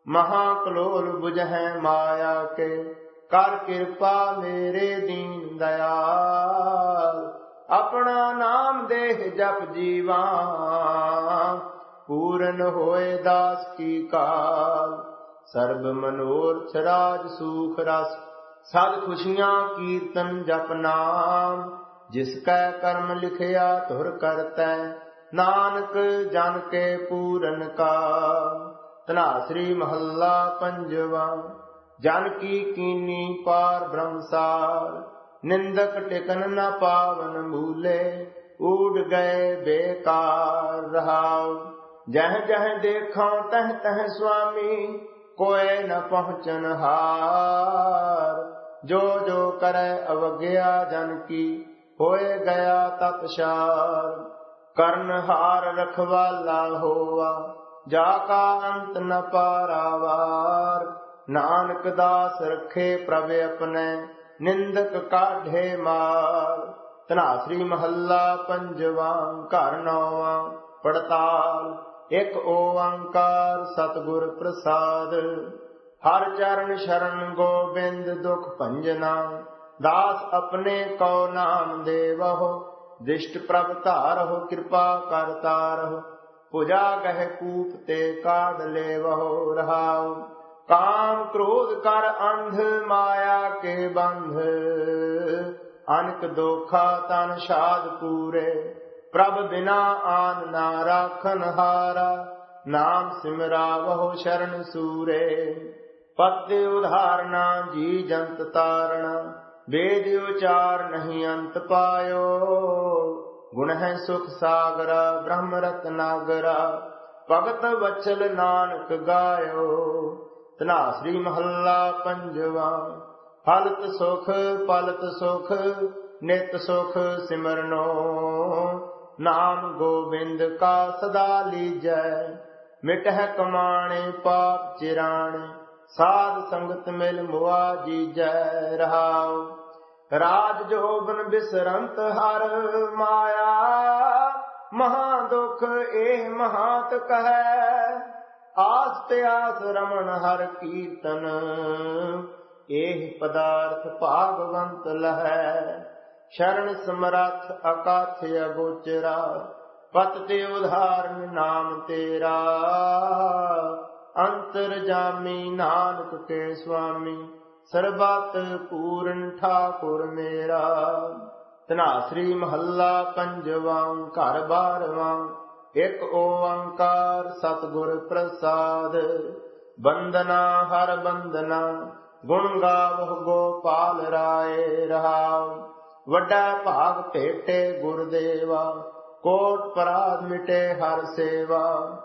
महाकलोल बुझै माया के, कर कृपा मेरे दीन दयाल। अपना नाम देह जप जीवा, पूरन होए दास की काल। सर्ब मनोरथ राज सूख रस, सद खुशियां कीर्तन जप नाम। जिसकै कर्म लिखया तुर करतै, नानक जन के पूरन का। धनासरी महला पंजवा। जन की कीनी पार ब्रह्मसार, निंदक टिकन न पावन मूले। उड़ गए बेकार रहाव, जह जह देखा तह तह स्वामी। कोय न पहुँचन हार, जो जो करे अवज्ञा जन की। होए गया तत्सार, कर्ण हार रखवाला होवा। जाका अंत न पारावार, नानक दास रखे प्रभ अपने। निंदक काढ़े मार। धनासरी महला पंजवा। घर नौवा। पड़ताल। एक ओंकार सतगुर प्रसाद। हर चरण शरण गोबिंद दुख भंजना। दास अपने को नाम देवहो, दृष्ट प्रभ धारहो। कृपा कर तारहो, भुजा गह कूप ते काढ़ लेवहो। रहाओ, काम क्रोध कर अंध माया के बंध। अनक दोखा तन साध पूरे, प्रभ बिना आन ना राखन हारा। नाम सिमरावहो शरण सूरे, पत्ते उधारना जी जंत तारना। वेद उचार नहीं अंत पायो, गुण है सुख सागरा ब्रह्म रत्नागरा। भगत वचल नानक गायो। धनासरी महला पंजवा। हलत सुख पलत सुख, नित सुख सिमरनो। नाम गोविंद का सदा लीजै, मिटह कमाणे पाप चिराणे। साध संगत मिल मुआ जीजै। रहाओ, राज जोबन बिसरंत हर माया। महा दुख एह महात कहै, आस त्यास रमन हर कीर्तन। एह पदार्थ भागवंत लहै, शरण समरथ अकाथ अगोचरा। पत ते उधारण नाम तेरा, अंतर जामी नानक के स्वामी। सर्बत पूरन ठाकुर मेरा। धनासरी महला पंजवा। घर बारवा। एक ओंकार सतगुर प्रसाद। बंदना हर बंदना, गुण गावह गोपाल राय। रहाओ, वड्डा भाग भेटे गुरदेवा। कोट पराध मिटे हर सेवा।